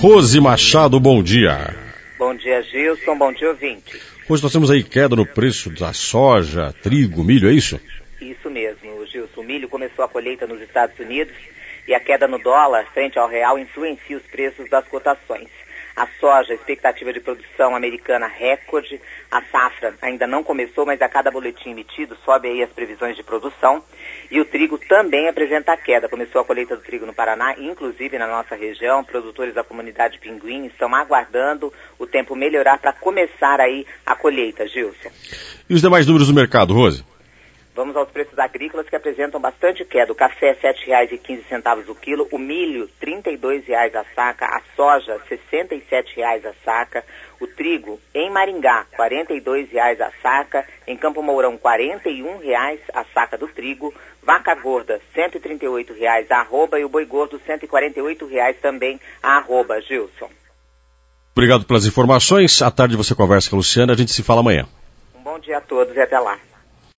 Rose Machado, bom dia. Bom dia, Gilson, bom dia, ouvinte. Hoje nós temos aí queda no preço da soja, trigo, milho, é isso? Isso mesmo, Gilson. O milho começou a colheita nos Estados Unidos e a queda no dólar frente ao real influencia os preços das cotações. A soja, expectativa de produção americana recorde. A safra ainda não começou, mas a cada boletim emitido sobe aí as previsões de produção. E o trigo também apresenta queda. Começou a colheita do trigo no Paraná, inclusive na nossa região. Produtores da comunidade Pinguim estão aguardando o tempo melhorar para começar aí a colheita, Gilson. E os demais números do mercado, Rose? Vamos aos preços agrícolas que apresentam bastante queda. O café R$ 7,15 o quilo, o milho R$ 32,00 a saca, a soja R$ 67,00 a saca, o trigo em Maringá R$ 42,00 a saca, em Campo Mourão R$ 41,00 a saca do trigo, vaca gorda R$ 138,00 a arroba e o boi gordo R$ 148,00 também a arroba, Gilson. Obrigado pelas informações. À tarde você conversa com a Luciana, a gente se fala amanhã. Um bom dia a todos e até lá.